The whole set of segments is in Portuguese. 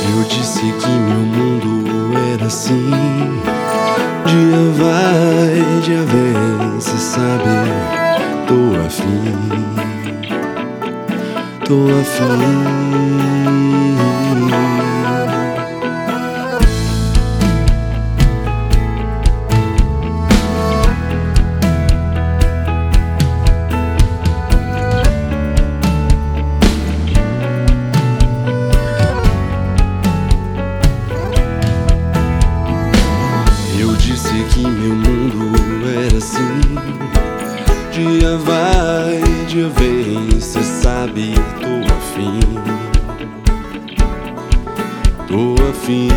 Eu disse que meu mundo era assim. Dia vai, dia vem, cê sabe, tô afim, tô afim. Eu disse que meu mundo era assim. Dia vai, dia vem, cê sabe, tô afim, tô afim.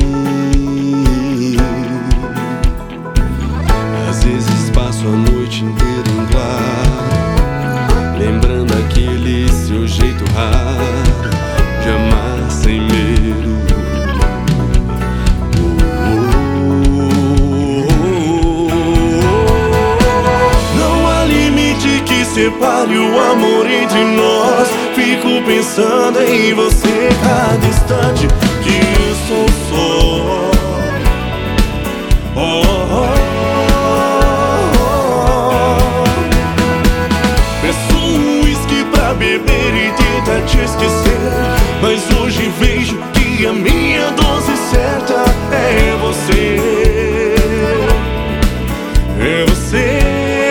Às vezes passo a noite inteira em claro, lembrando aquele seu jeito raro de amar sem medo. Separe o amor entre nós. Fico pensando em você cada instante que eu sou só. Peço um whisky pra beber e tentar te esquecer, mas hoje vejo que a minha dose certa é você. É você.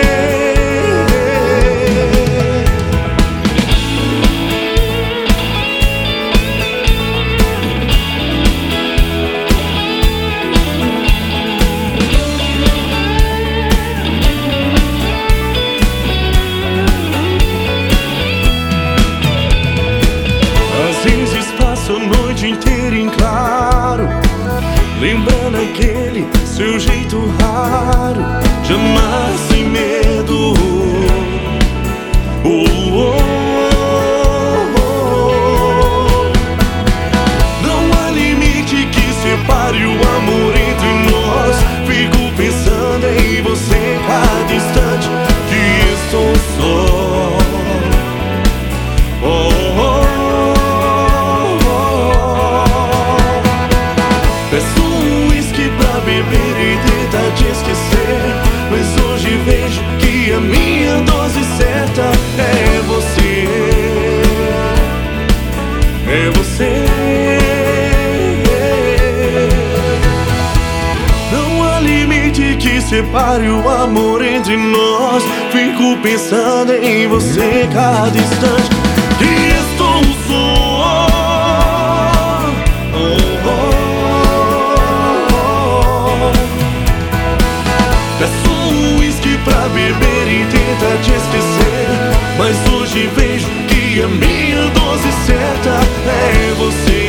Passo a noite inteira em claro, lembrando aquele seu jeito raro de amar sem medo. Não há limite que separe o amor entre nós. Fico pensando em você cada instante que estou só. Peço um whisky pra beber e tentar te esquecer, mas hoje vejo que a minha dose certa é você. É você. Não há limite que separe o amor entre nós. Fico pensando em você cada instante que estou só. Peço um whisky pra beber e tentar te esquecer, mas hoje vejo que a minha dose certa é você.